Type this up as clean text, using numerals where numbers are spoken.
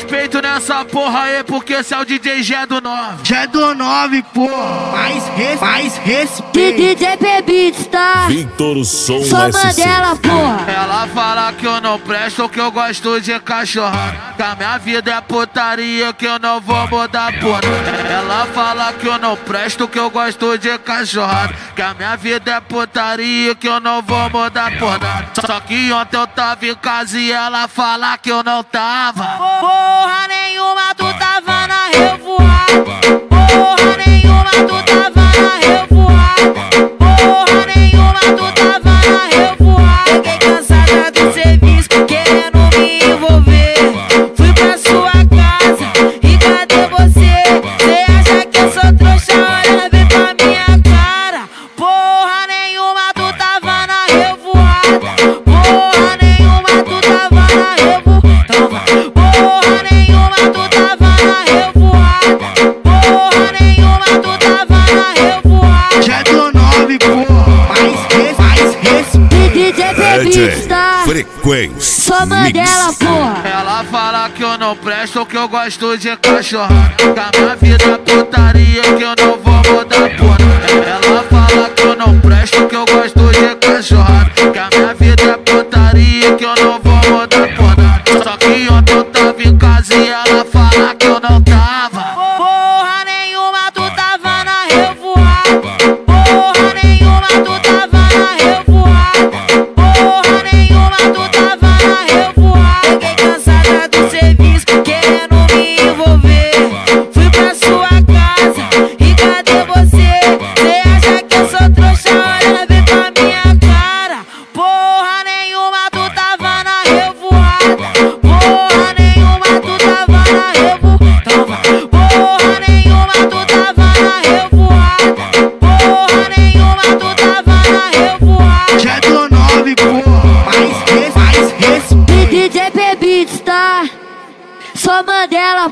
respeito nessa porra aí, porque esse é o DJ Gé do 9. Já do 9, pô, mais respeito. DJ Beats, tá? Vitor Som Sou SC. Mandela, porra. Ela fala que eu não presto, que eu gosto de cachorrada, que a minha vida é putaria, que eu não vou mudar por nada. Ela fala que eu não presto, que eu gosto de cachorrada, que a minha vida é putaria, que eu não vou mudar por nada. Só que ontem eu tava em casa e ela fala que eu não tava. Porra nenhuma, tu tava na revoada. Porra nenhuma, tu tava na revoada. Porra nenhuma, tu tava na revoada. Fiquei cansada do serviço, querendo me envolver. Fui pra sua casa e cadê você? Cê acha que eu sou trouxa? Olha bem pra minha cara. Porra nenhuma, tu tava na revoada. Porra nenhuma, tu tava na revoada. Porra nenhuma, tu tava na revoada. Porra nenhuma, tu tava na revoada. Já do 9, pô, mais respeito. DJ Beats, tá? Frequência Sou Mandela, porra. Ela fala que eu não presto, que eu gosto de cachorrada, que a minha vida é putaria, que eu não vou mudar por nada. Ela fala que eu não presto, que eu gosto de cachorrada, que a minha vida é putaria, que eu não vou mudar por nada. Só que ontem eu tava em casa e ela fala que eu não tava. Porra nenhuma, tu tava na revoada. Porra nenhuma, tu tava na revoada. Porra nenhuma, tu tava na revoada. Fiquei cansada do serviço, querendo me envolver. Fui pra sua casa e cadê você? Cê acha que eu sou trouxa? Olha bem pra minha cara. Porra nenhuma, tu tava na revoada. Porra nenhuma, tu tava na revoada. Porra nenhuma, tu tava na revoada. Porra nenhuma, tu tava na revoada. Já do 9, pô, mais respeito. DJ Beats, tá? Sou Mandela,